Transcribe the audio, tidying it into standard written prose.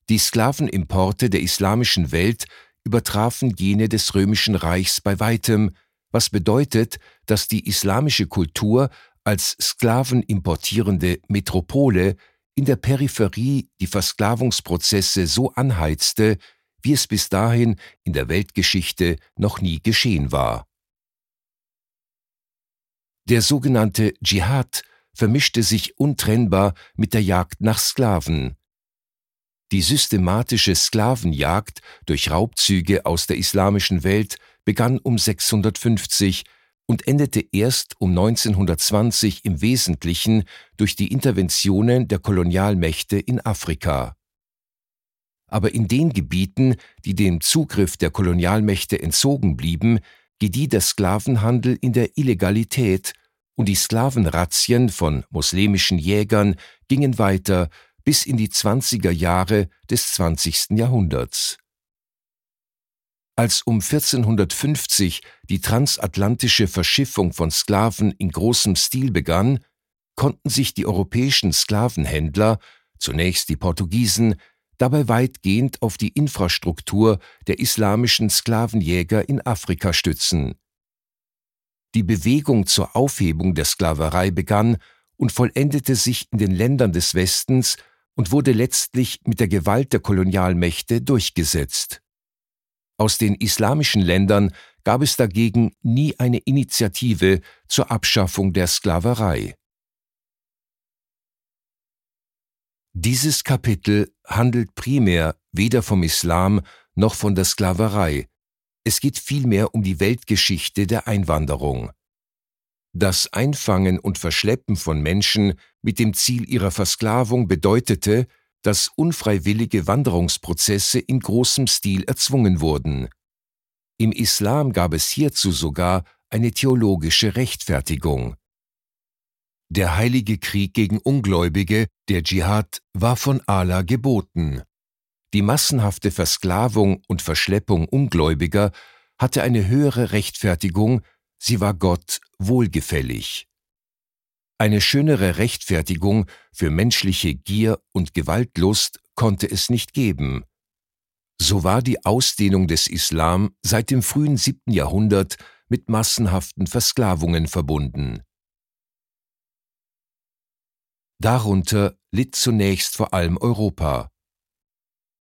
Die Sklavenimporte der islamischen Welt übertrafen jene des Römischen Reichs bei weitem, was bedeutet, dass die islamische Kultur als sklavenimportierende Metropole in der Peripherie die Versklavungsprozesse so anheizte, wie es bis dahin in der Weltgeschichte noch nie geschehen war. Der sogenannte Dschihad vermischte sich untrennbar mit der Jagd nach Sklaven. Die systematische Sklavenjagd durch Raubzüge aus der islamischen Welt begann um 650 und endete erst um 1920 im Wesentlichen durch die Interventionen der Kolonialmächte in Afrika. Aber in den Gebieten, die dem Zugriff der Kolonialmächte entzogen blieben, gedieh der Sklavenhandel in der Illegalität und die Sklavenrazzien von muslimischen Jägern gingen weiter bis in die 20er Jahre des 20. Jahrhunderts. Als um 1450 die transatlantische Verschiffung von Sklaven in großem Stil begann, konnten sich die europäischen Sklavenhändler, zunächst die Portugiesen, dabei weitgehend auf die Infrastruktur der islamischen Sklavenjäger in Afrika stützen. Die Bewegung zur Aufhebung der Sklaverei begann und vollendete sich in den Ländern des Westens und wurde letztlich mit der Gewalt der Kolonialmächte durchgesetzt. Aus den islamischen Ländern gab es dagegen nie eine Initiative zur Abschaffung der Sklaverei. Dieses Kapitel handelt primär weder vom Islam noch von der Sklaverei. Es geht vielmehr um die Weltgeschichte der Einwanderung. Das Einfangen und Verschleppen von Menschen mit dem Ziel ihrer Versklavung bedeutete, dass unfreiwillige Wanderungsprozesse in großem Stil erzwungen wurden. Im Islam gab es hierzu sogar eine theologische Rechtfertigung. Der heilige Krieg gegen Ungläubige, der Dschihad, war von Allah geboten. Die massenhafte Versklavung und Verschleppung Ungläubiger hatte eine höhere Rechtfertigung, sie war Gott wohlgefällig. Eine schönere Rechtfertigung für menschliche Gier und Gewaltlust konnte es nicht geben. So war die Ausdehnung des Islam seit dem frühen 7. Jahrhundert mit massenhaften Versklavungen verbunden. Darunter litt zunächst vor allem Europa.